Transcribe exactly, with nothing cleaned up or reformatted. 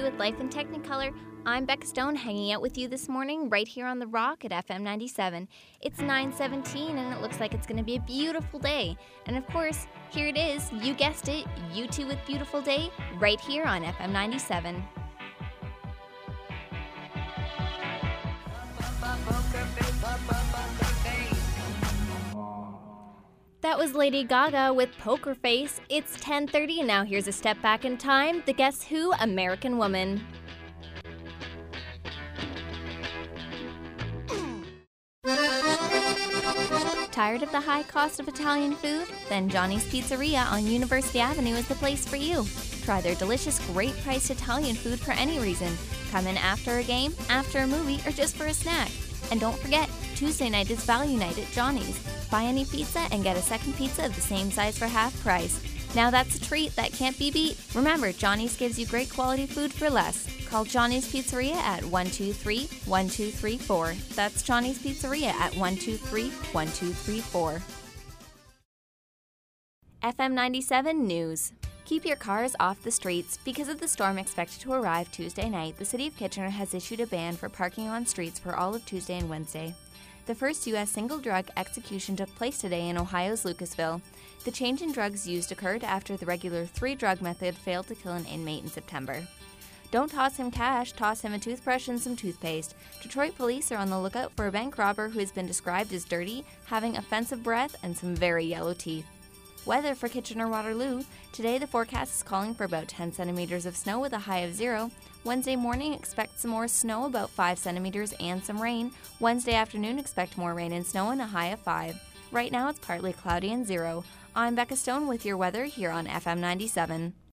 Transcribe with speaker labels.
Speaker 1: with Life in Technicolor. I'm Becca Stone, hanging out with you this morning right here on The Rock at F M ninety-seven. It's nine seventeen and it looks like it's going to be a beautiful day. And of course, here it is, you guessed it, You Too with Beautiful Day, right here on F M ninety-seven. That was Lady Gaga with Poker Face. It's ten thirty and now here's a step back in time, the Guess Who American Woman. Tired of the high cost of Italian food? Then Johnny's Pizzeria on University Avenue is the place for you. Try their delicious, great-priced Italian food for any reason. Come in after a game, after a movie, or just for a snack. And don't forget, Tuesday night is value night at Johnny's. Buy any pizza and get a second pizza of the same size for half price. Now that's a treat that can't be beat. Remember, Johnny's gives you great quality food for less. Call Johnny's Pizzeria at one two three, one two three four. That's Johnny's Pizzeria at one two three, one two three four. F M ninety-seven News. Keep your cars off the streets. Because of the storm expected to arrive Tuesday night, the City of Kitchener has issued a ban for parking on streets for all of Tuesday and Wednesday. The first U S single-drug execution took place today in Ohio's Lucasville. The change in drugs used occurred after the regular three-drug method failed to kill an inmate in September. Don't toss him cash, toss him a toothbrush and some toothpaste. Detroit police are on the lookout for a bank robber who has been described as dirty, having offensive breath, and some very yellow teeth. Weather for Kitchener-Waterloo. Today the forecast is calling for about ten centimeters of snow with a high of zero. Wednesday morning, expect some more snow, about five centimeters, and some rain. Wednesday afternoon, expect more rain and snow and a high of five. Right now, it's partly cloudy and zero. I'm Becca Stone with your weather here on F M ninety-seven.